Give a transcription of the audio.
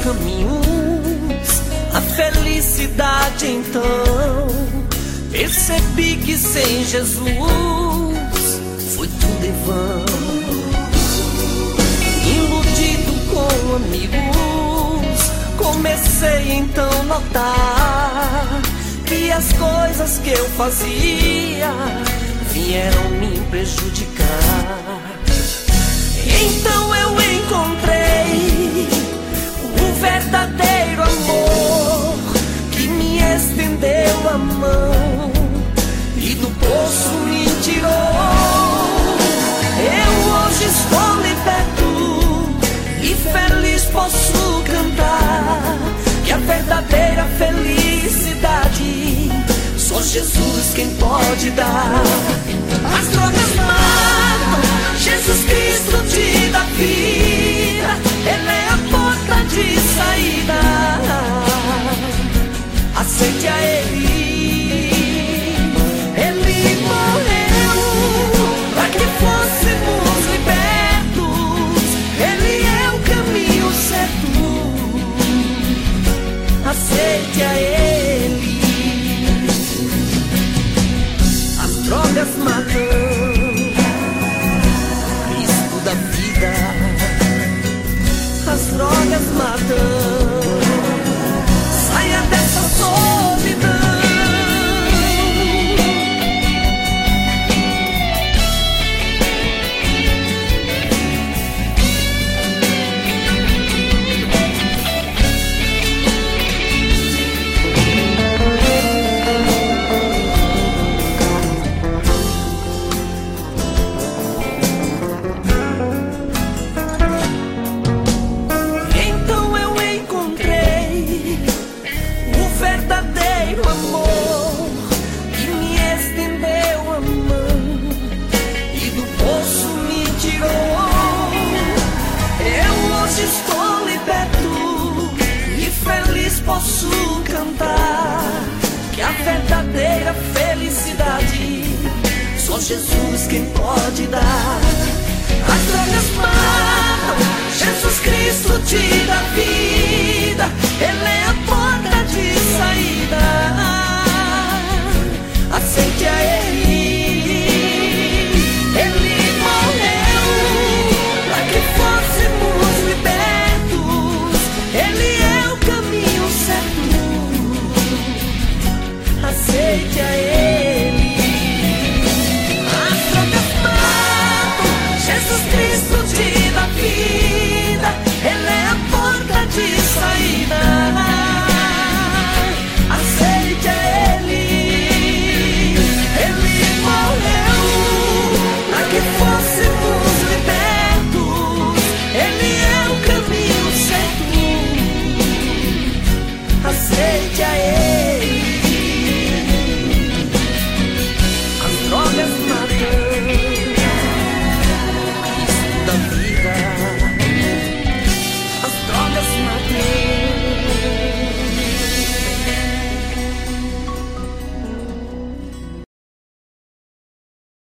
caminhos, a felicidade então. Percebi que sem Jesus foi tudo em vão. Iludido com amigos, comecei então a notar que as coisas que eu fazia vieram me prejudicar. Então eu encontrei o verdadeiro amor que me estendeu a mão e do poço me tirou. Eu hoje estou liberto e feliz posso cantar que a verdadeira felicidade só Jesus quem pode dar. As drogas matam, Jesus Cristo te dá vida, Ele é a porta de saída. Aceite a Ele, Ele morreu para que fôssemos libertos, Ele é o caminho certo. Aceite a Ele. As drogas matam, Cristo da vida. As drogas matam. Saia dessa solidão. Estou liberto e feliz posso cantar que a verdadeira felicidade só Jesus quem pode dar. As drogas matam, Jesus Cristo te dá vida, Ele é a porta de saída. Aceite a Ele.